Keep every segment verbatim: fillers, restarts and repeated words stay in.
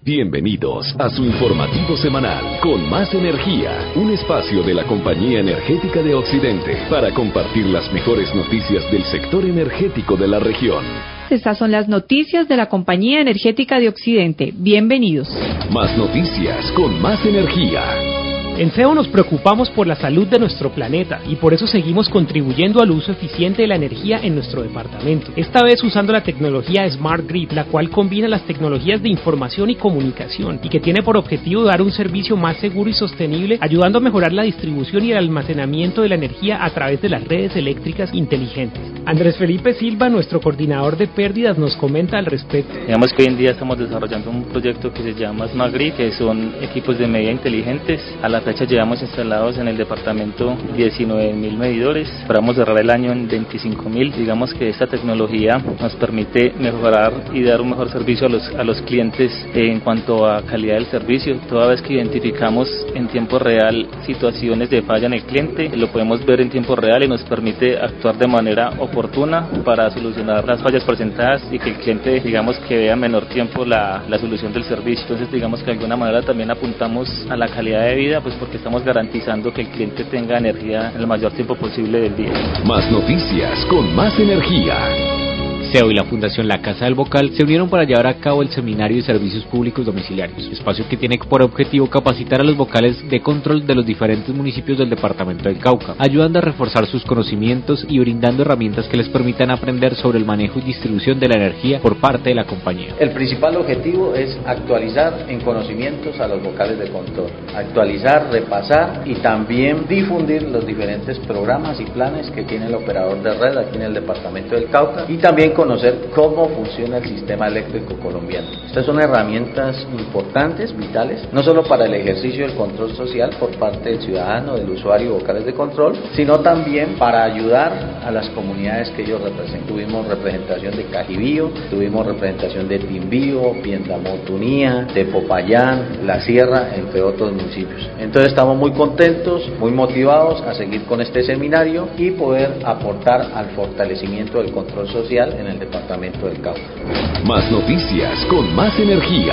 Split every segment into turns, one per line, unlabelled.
Bienvenidos a su informativo semanal con Más Energía, un espacio de la Compañía Energética de Occidente para compartir las mejores noticias del sector energético de la región.
Estas son las noticias de la Compañía Energética de Occidente. Bienvenidos.
Más noticias con Más Energía.
En C E O nos preocupamos por la salud de nuestro planeta y por eso seguimos contribuyendo al uso eficiente de la energía en nuestro departamento. Esta vez usando la tecnología Smart Grid, la cual combina las tecnologías de información y comunicación y que tiene por objetivo dar un servicio más seguro y sostenible, ayudando a mejorar la distribución y el almacenamiento de la energía a través de las redes eléctricas inteligentes. Andrés Felipe Silva, nuestro coordinador de pérdidas, nos comenta al respecto.
Digamos que hoy en día estamos desarrollando un proyecto que se llama Smart Grid, que son equipos de medida inteligentes. A la fecha llevamos instalados en el departamento diecinueve mil medidores, esperamos cerrar el año en veinticinco mil. Digamos que esta tecnología nos permite mejorar y dar un mejor servicio a los, a los clientes en cuanto a calidad del servicio. Toda vez que identificamos en tiempo real situaciones de falla en el cliente, lo podemos ver en tiempo real y nos permite actuar de manera oportuna para solucionar las fallas presentadas y que el cliente, digamos, que vea en menor tiempo la, la solución del servicio. Entonces, digamos que de alguna manera también apuntamos a la calidad de vida, pues porque estamos garantizando que el cliente tenga energía en el mayor tiempo posible del día.
Más noticias con Más Energía.
C E O y la Fundación La Casa del Vocal se unieron para llevar a cabo el Seminario de Servicios Públicos Domiciliarios, espacio que tiene por objetivo capacitar a los vocales de control de los diferentes municipios del departamento del Cauca, ayudando a reforzar sus conocimientos y brindando herramientas que les permitan aprender sobre el manejo y distribución de la energía por parte de la compañía.
El principal objetivo es actualizar en conocimientos a los vocales de control, actualizar, repasar y también difundir los diferentes programas y planes que tiene el operador de red aquí en el departamento del Cauca y también conocer cómo funciona el sistema eléctrico colombiano. Estas son herramientas importantes, vitales, no solo para el ejercicio del control social por parte del ciudadano, del usuario, vocales de control, sino también para ayudar a las comunidades que ellos representan. Tuvimos representación de Cajibío, tuvimos representación de Timbío, Piendamotunía, de Popayán, La Sierra, entre otros municipios. Entonces estamos muy contentos, muy motivados a seguir con este seminario y poder aportar al fortalecimiento del control social en el departamento del Cauca.
Más noticias con Más Energía.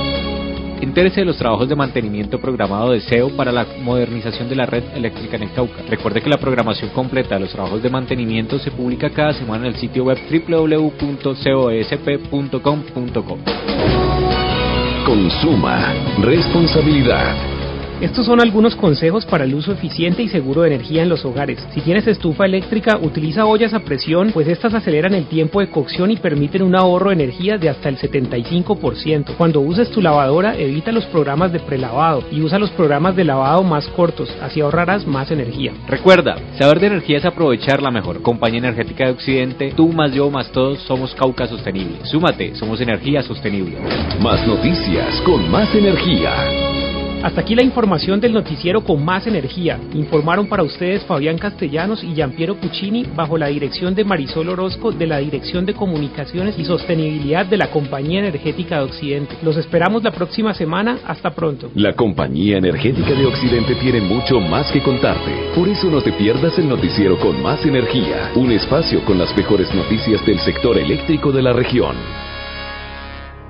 Entérese de los trabajos de mantenimiento programado de C E O para la modernización de la red eléctrica en el Cauca. Recuerde que la programación completa de los trabajos de mantenimiento se publica cada semana en el sitio web doble u doble u doble u punto cosp punto com punto co.
Consuma responsabilidad.
Estos son algunos consejos para el uso eficiente y seguro de energía en los hogares. Si tienes estufa eléctrica, utiliza ollas a presión, pues estas aceleran el tiempo de cocción y permiten un ahorro de energía de hasta el setenta y cinco por ciento. Cuando uses tu lavadora, evita los programas de prelavado y usa los programas de lavado más cortos, así ahorrarás más energía.
Recuerda, saber de energía es aprovechar la mejor. Compañía Energética de Occidente, tú más yo más todos somos Cauca Sostenible. Súmate, somos energía sostenible.
Más noticias con Más Energía.
Hasta aquí la información del noticiero con Más Energía. Informaron para ustedes Fabián Castellanos y Giampiero Puccini bajo la dirección de Marisol Orozco de la Dirección de Comunicaciones y Sostenibilidad de la Compañía Energética de Occidente. Los esperamos la próxima semana. Hasta pronto.
La Compañía Energética de Occidente tiene mucho más que contarte. Por eso no te pierdas el noticiero con Más Energía, un espacio con las mejores noticias del sector eléctrico de la región.